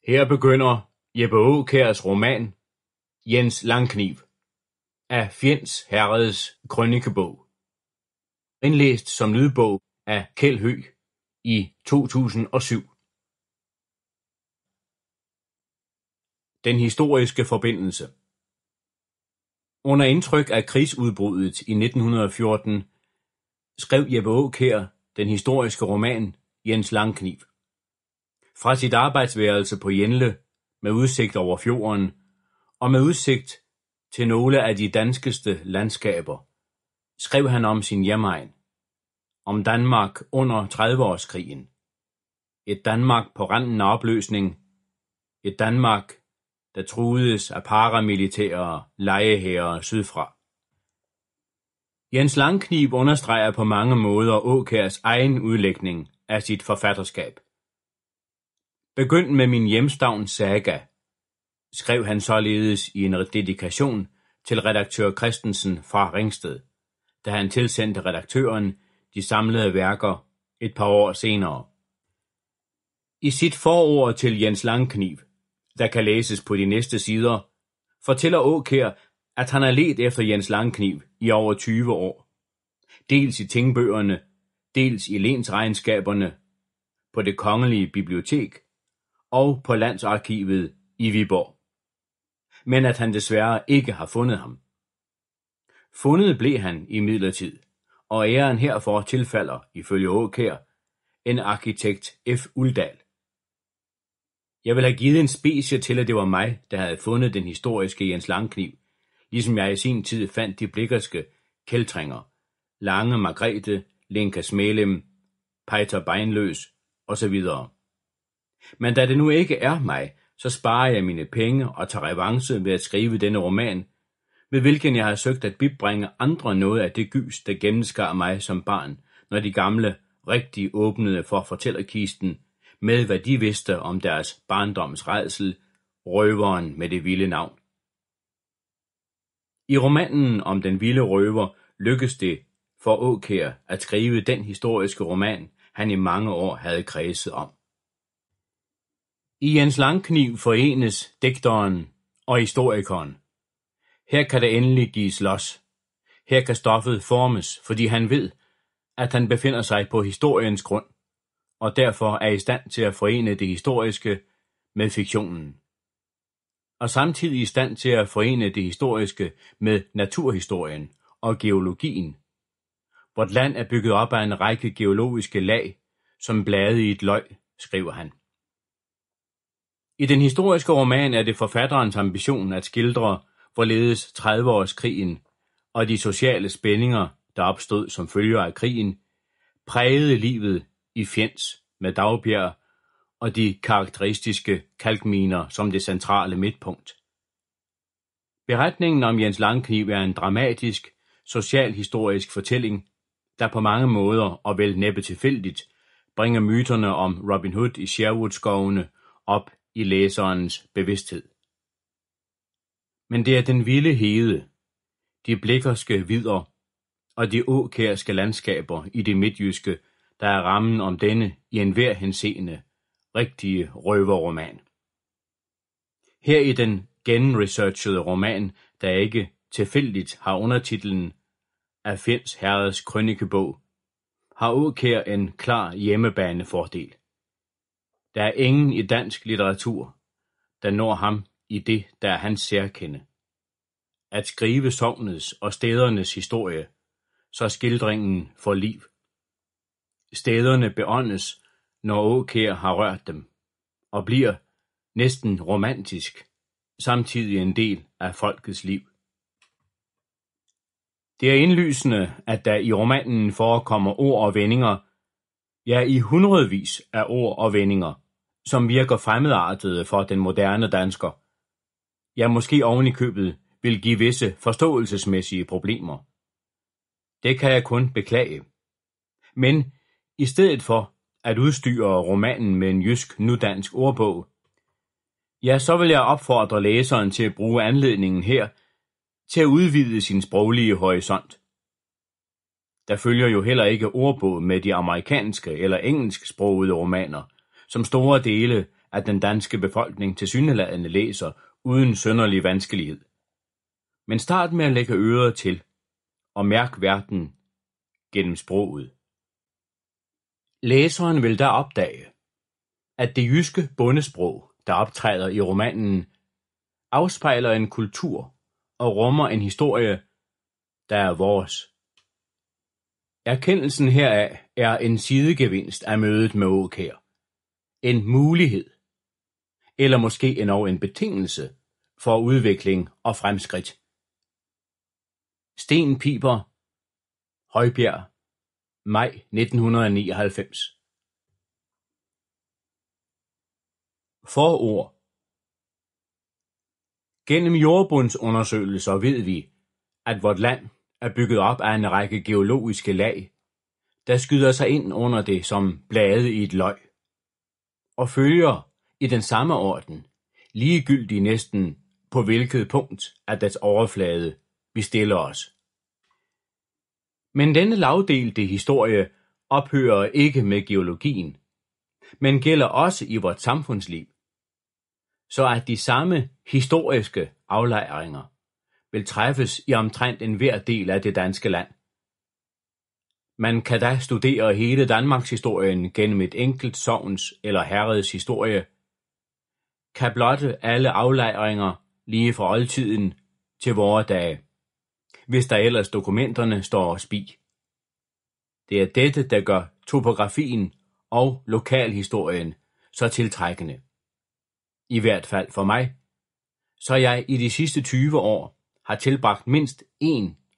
Her begynder Jeppe Aakjærs roman Jens Langkniv af Fjends Herreds krønikebog, indlæst som lydbog af Kjeld Høegh i 2007. Den historiske forbindelse. Under indtryk af krigsudbruddet i 1914 skrev Jeppe Aakjær den historiske roman Jens Langkniv. Fra sit arbejdsværelse på Jenle med udsigt over fjorden og med udsigt til nogle af de danskeste landskaber, skrev han om sin hjemegn, om Danmark under 30-årskrigen, et Danmark på randen af opløsning, et Danmark, der truedes af paramilitære lejehære sydfra. Jens Langkniv understreger på mange måder Aakjærs egen udlægning af sit forfatterskab. Begynd med min hjemstavns saga, skrev han således i en dedikation til redaktør Christensen fra Ringsted, da han tilsendte redaktøren de samlede værker et par år senere. I sit forord til Jens Langkniv, der kan læses på de næste sider, fortæller Aakjær, at han har ledt efter Jens Langkniv i over 20 år. Dels i tingbøgerne, dels i lensregnskaberne, på det kongelige bibliotek og på Landsarkivet i Viborg. Men at han desværre ikke har fundet ham. Fundet blev han imidlertid, og æren herfor tilfalder, ifølge Aakjær, en arkitekt F. Uldal. Jeg vil have givet en specie til, at det var mig, der havde fundet den historiske Jens Langkniv, ligesom jeg i sin tid fandt de blikkerske Kjeltringer, Lange Margrethe, Lenka Smelem, Peiter Beinløs osv. Men da det nu ikke er mig, så sparer jeg mine penge og tager revanche ved at skrive denne roman, med hvilken jeg har søgt at bibringe andre noget af det gys, der gennemskar mig som barn, når de gamle rigtig åbnede for fortællerkisten, med hvad de vidste om deres barndoms rædsel, røveren med det vilde navn. I romanen om den vilde røver lykkes det for Aakjær at skrive den historiske roman, han i mange år havde kredset om. I Jens Langkniv forenes digteren og historikeren. Her kan der endelig gives los. Her kan stoffet formes, fordi han ved, at han befinder sig på historiens grund, og derfor er i stand til at forene det historiske med fiktionen. Og samtidig i stand til at forene det historiske med naturhistorien og geologien. Vort land er bygget op af en række geologiske lag, som blade i et løg, skriver han. I den historiske roman er det forfatterens ambition at skildre, hvorledes 30-årskrigen og de sociale spændinger, der opstod som følger af krigen, prægede livet i Fjends med Daugbjerg og de karakteristiske kalkminer som det centrale midtpunkt. Beretningen om Jens Langkniv er en dramatisk, socialhistorisk fortælling, der på mange måder, og vel næppe tilfældigt, bringer myterne om Robin Hood i Sherwood-skovene op i læserens bevidsthed. Men det er den vilde hede, de blikkerske vidder og de aakjærske landskaber i det midtjyske, der er rammen om denne i enhver henseende rigtige røverroman. Her i den genresearchede roman, der ikke tilfældigt har undertitlen af Fjends Herreds krønikebog, har Aakjær en klar hjemmebanefordel. Der er ingen i dansk litteratur, der når ham i det, der er hans særkende. At skrive sognets og stedernes historie, så skildringen får liv. Stederne beåndes, når Aakjær har rørt dem, og bliver næsten romantisk, samtidig en del af folkets liv. Det er indlysende, at der i romanen forekommer ord og vendinger, ja i hundredvis af ord og vendinger, som virker fremmedartede for den moderne dansker. Ja, måske oven i købet vil give visse forståelsesmæssige problemer. Det kan jeg kun beklage. Men i stedet for at udstyre romanen med en jysk nudansk ordbog, ja, så vil jeg opfordre læseren til at bruge anledningen her til at udvide sin sproglige horisont. Der følger jo heller ikke ordbog med de amerikanske eller engelsksprogede romaner, som store dele at den danske befolkning tilsyneladende læser uden synderlig vanskelighed. Men start med at lægge øret til og mærk verden gennem sproget. Læseren vil da opdage, at det jyske bondesprog, der optræder i romanen, afspejler en kultur og rummer en historie, der er vores. Erkendelsen heraf er en sidegevinst af mødet med Aakjær. En mulighed, eller måske endog en betingelse for udvikling og fremskridt. Sten Piber, Højbjerg, maj 1999. Forord. Gennem jordbundsundersøgelser ved vi, at vort land er bygget op af en række geologiske lag, der skyder sig ind under det som blade i et løg, og følger i den samme orden, ligegyldigt næsten på hvilket punkt af dets overflade vi stiller os. Men denne lavdelte historie ophører ikke med geologien, men gælder også i vort samfundsliv, så at de samme historiske aflejringer vil træffes i omtrent enhver del af det danske land. Man kan da studere hele Danmarks historien gennem et enkelt sogns eller herreds historie, kan blotte alle aflejringer lige fra oldtiden til vore dage, hvis der ellers dokumenterne står spig. Det er dette, der gør topografien og lokalhistorien så tiltrækkende. I hvert fald for mig, så jeg i de sidste 20 år har tilbragt mindst 1